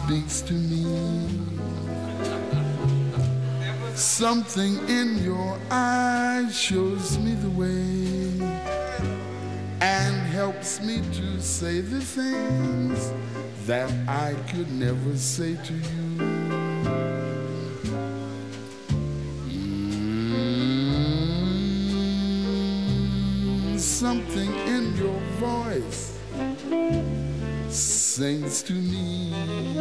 speaks to me. Something in your eyes shows me the way and helps me to say the things that I could never say to you. Something in your voice sings to me.